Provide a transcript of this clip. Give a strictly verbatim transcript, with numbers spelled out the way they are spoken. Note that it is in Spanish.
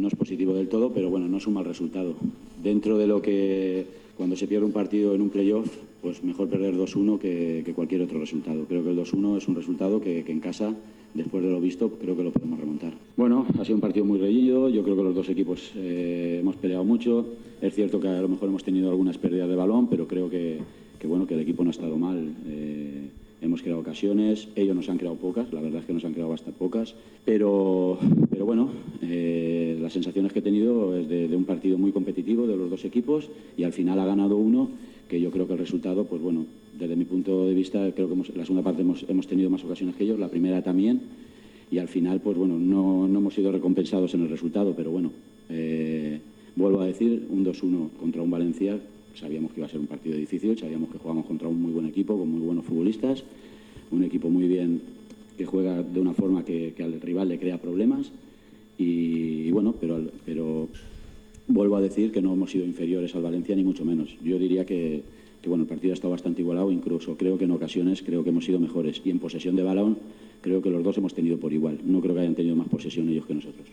no es positivo del todo, pero bueno, no es un mal resultado. Dentro de lo que cuando se pierde un partido en un playoff, pues mejor perder dos uno que, que cualquier otro resultado. Creo que el dos uno es un resultado que, que en casa, después de lo visto, creo que lo podemos remontar. Bueno, ha sido un partido muy reñido, yo creo que los dos equipos eh, hemos peleado mucho. Es cierto que a lo mejor hemos tenido algunas pérdidas de balón, pero creo que, que, bueno, que el equipo no ha estado mal. Eh, hemos creado ocasiones, ellos nos han creado pocas, la verdad es que nos han creado bastante pocas, pero, pero bueno, eh, las sensaciones que he tenido es de, de un partido muy competitivo de los dos equipos y al final ha ganado uno, que yo creo que el resultado, pues bueno, desde mi punto de vista, creo que hemos, la segunda parte hemos, hemos tenido más ocasiones que ellos, la primera también, y al final, pues bueno, no, no hemos sido recompensados en el resultado, pero bueno, eh, vuelvo a decir, un dos uno contra un Valencia. Sabíamos que iba a ser un partido difícil, sabíamos que jugábamos contra un muy buen equipo, con muy buenos futbolistas, un equipo muy bien que juega de una forma que, que al rival le crea problemas y, y bueno, pero, pero vuelvo a decir que no hemos sido inferiores al Valencia ni mucho menos. Yo diría que, que bueno, el partido ha estado bastante igualado, incluso creo que en ocasiones creo que hemos sido mejores y en posesión de balón creo que los dos hemos tenido por igual. No creo que hayan tenido más posesión ellos que nosotros.